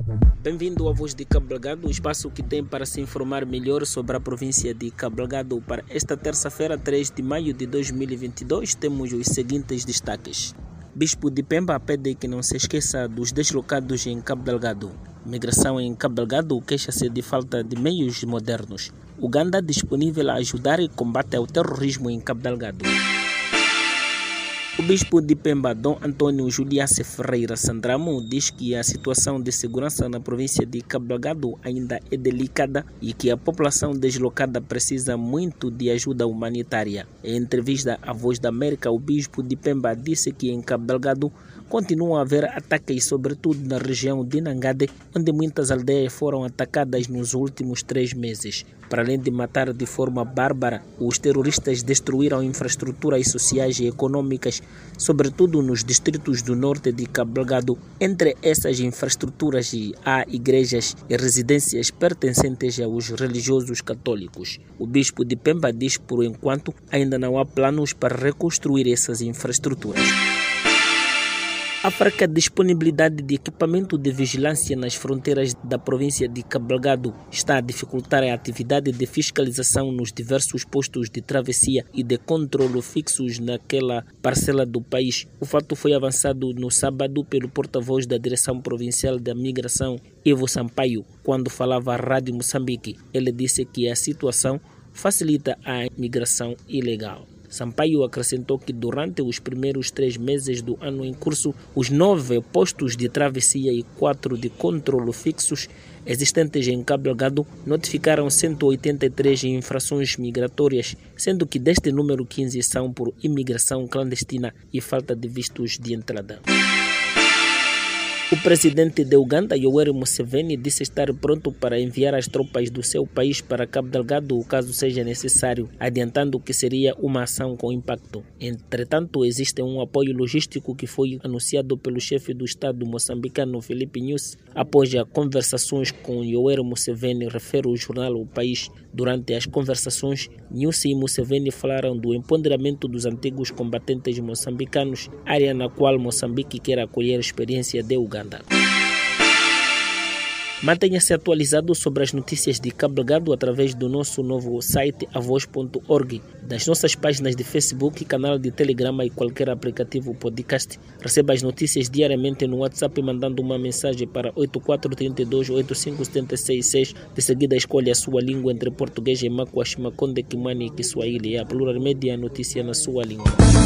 Bem-vindo à Voz de Cabo Delgado, o espaço que tem para se informar melhor sobre a província de Cabo Delgado. Para esta terça-feira, 3 de maio de 2022, temos os seguintes destaques. Bispo de Pemba pede que não se esqueça dos deslocados em Cabo Delgado. Migração em Cabo Delgado queixa-se de falta de meios modernos. Uganda disponível a ajudar e combate ao terrorismo em Cabo Delgado. O bispo de Pemba, Dom Antônio Juliace Ferreira Sandramo, diz que a situação de segurança na província de Cabo Delgado ainda é delicada e que a população deslocada precisa muito de ajuda humanitária. Em entrevista à Voz da América, o bispo de Pemba disse que em Cabo Delgado continuam a haver ataques, sobretudo na região de Nangade, onde muitas aldeias foram atacadas nos últimos 3 meses. Para além de matar de forma bárbara, os terroristas destruíram infraestruturas sociais e econômicas, sobretudo nos distritos do norte de Cabo Delgado. Entre essas infraestruturas há igrejas e residências pertencentes aos religiosos católicos. O bispo de Pemba diz que, por enquanto, ainda não há planos para reconstruir essas infraestruturas. A fraca disponibilidade de equipamento de vigilância nas fronteiras da província de Cabo Delgado está a dificultar a atividade de fiscalização nos diversos postos de travessia e de controlo fixos naquela parcela do país. O fato foi avançado no sábado pelo porta-voz da Direção Provincial da Migração, Ivo Sampaio, quando falava à Rádio Moçambique. Ele disse que a situação facilita a migração ilegal. Sampaio acrescentou que durante os primeiros 3 meses do ano em curso, os 9 postos de travessia e 4 de controlo fixos existentes em Cabo Delgado notificaram 183 infrações migratórias, sendo que deste número 15 são por imigração clandestina e falta de vistos de entrada. O presidente de Uganda, Yoweri Museveni, disse estar pronto para enviar as tropas do seu país para Cabo Delgado, caso seja necessário, adiantando que seria uma ação com impacto. Entretanto, existe um apoio logístico que foi anunciado pelo chefe do Estado moçambicano, Filipe Nyusi, após as conversações com Yoweri Museveni, refere o jornal O País. Durante as conversações, Nyusi e Museveni falaram do empoderamento dos antigos combatentes moçambicanos, área na qual Moçambique quer acolher a experiência de Uganda. Mantenha-se atualizado sobre as notícias de Cabo Delgado através do nosso novo site avoz.org, das nossas páginas de Facebook, canal de Telegram e qualquer aplicativo podcast. Receba as notícias diariamente no WhatsApp mandando uma mensagem para 8432-85766. De seguida, escolha a sua língua entre português e Makwa, Shimakonde, Kimani e Kiswahili. A Plural Media, notícia na sua língua.